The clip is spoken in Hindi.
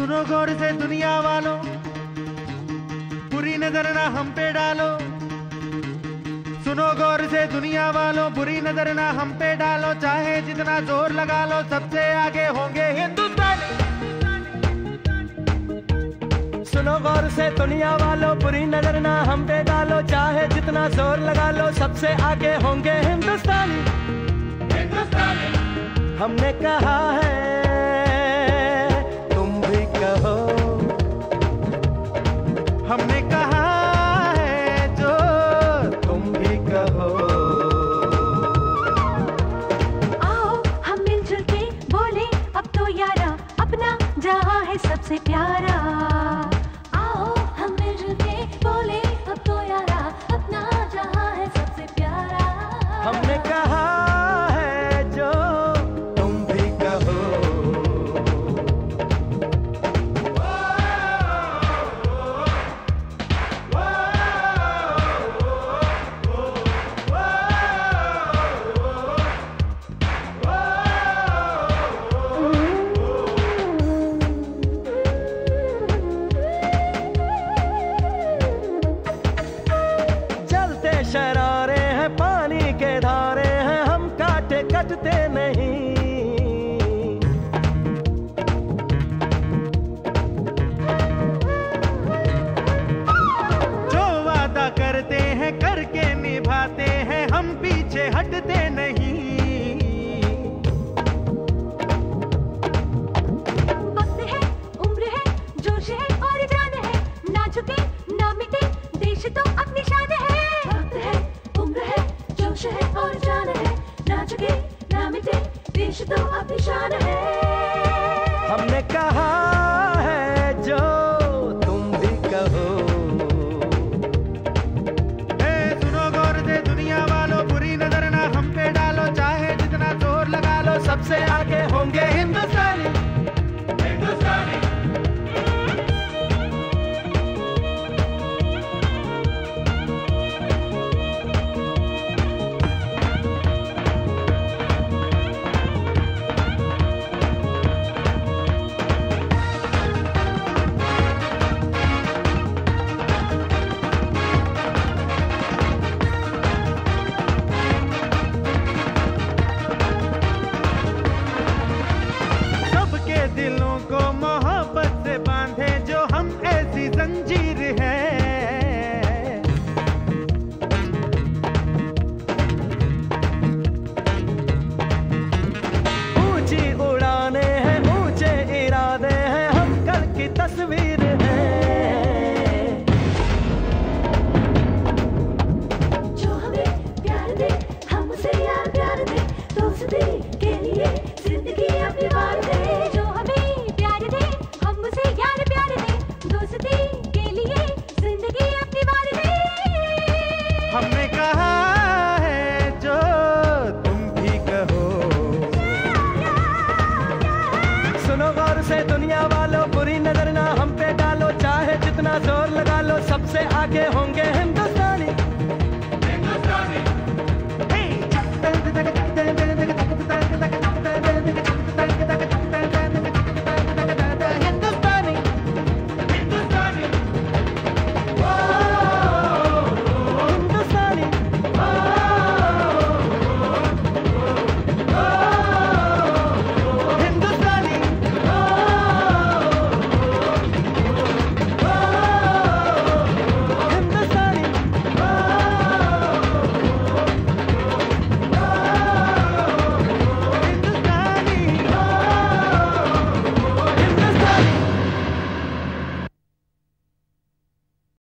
सुनो गौर से दुनिया वालों, बुरी नजर ना हम पे डालो। सुनो गौर से दुनिया वालों, बुरी नजर ना हम पे डालो। चाहे जितना जोर लगा लो, सबसे आगे होंगे हिंदुस्तानी। सुनो गौर से दुनिया वालों, बुरी नजर ना हम पे डालो। चाहे जितना जोर लगा लो, सबसे आगे होंगे हिंदुस्तानी। हमने कहा है, तुम भी कहो। हमने कहा है जो तुम भी कहो। आओ हम मिलजुल के बोले अब तो यारा, अपना जहां है सबसे प्यारा। आओ हम मिलजुल के बोले अब तो यारा, अपना जहां है सबसे प्यारा। हमने कहा है जो तुम भी कहो। जलते शरारे हैं, पानी के धारे हैं, हम काटे कटते नहीं। जो वादा करते हैं करके निभाते हैं, हम पीछे हटते नहीं। वक्त है, उम्र है, जोश है और जान है, ना झुके ना मिटे, देश तो अपनी शान है। वक्त है, उम्र है, जोश है और जान है, ना झुके ना मिटे, देश तो अपनी शान है। हमने कहा है जो तुम भी कहो। सुनो गौर से दुनिया वालों, बुरी नजर ना हम पे डालो। चाहे जितना जोर लगा लो, सबसे आगे होंगे हिंदुस्तानी। सबके दिलों को मोहब्बत से बांधे जो हम ऐसी जंजीर है। ऊंची उड़ाने हैं, ऊंचे इरादे हैं, हम कल की तस्वीर